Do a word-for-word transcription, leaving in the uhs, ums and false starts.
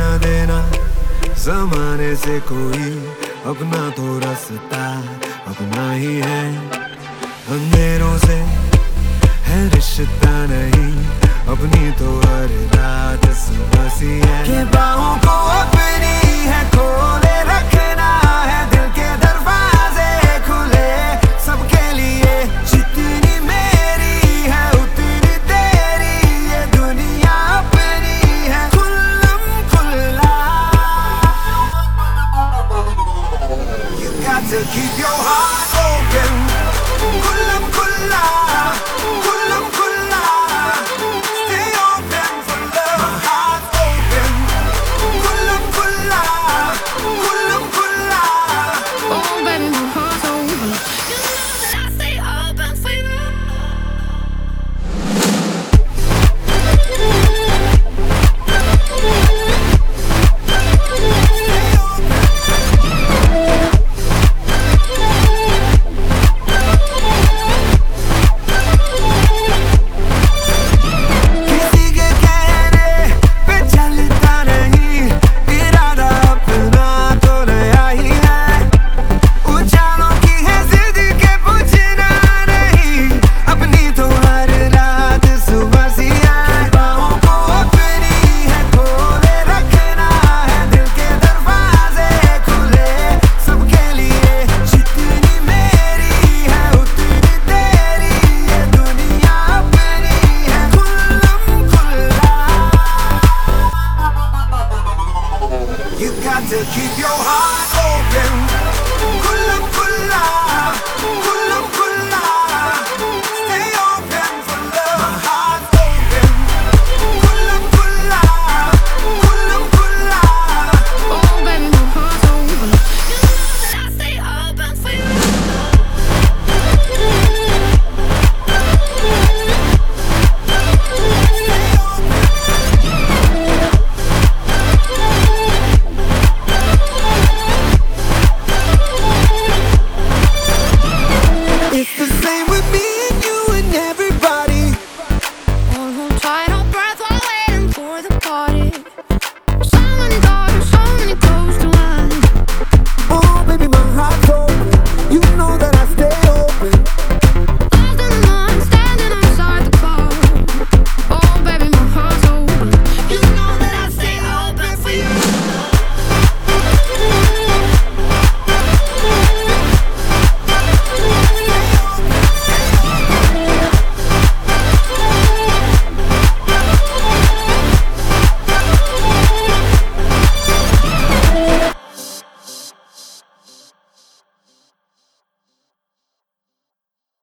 देना जमाने से कोई अपना तो रास्ता अपना ही है। अंधेरों से है रिश्ता नहीं, अपनी तो हर रात सुबह सी है। कि बाहों को अपनी है खोले रखना है, दिल के दरवाजे खुले सबके लिए। जितनी मेरी है उतनी तेरी, ये दुनिया अपनी है खुल्लम खुल्ला। You got to keep your heart open, खुल्लम खुल्ला, खुल्लम खुल्ला। Stay open for love, my heart's open, खुल्लम खुल्ला, खुल्लम खुल्ला। Oh baby, my heart's open. You know that I stay open for you. किसी के कहने पे चलता नहीं, इरादा अपना तो नया ही है। उछालों की है जिद के पूछना नहीं, अपनी तो हर रात सुबह सी है। बाहों को अपनी है खोले रखना है, दिल के दरवाजे खुले सबके लिए। जितनी मेरी है उतनी तेरी, ये दुनिया अपनी है खुल्लम खुल्ला। You got to keep your heart open,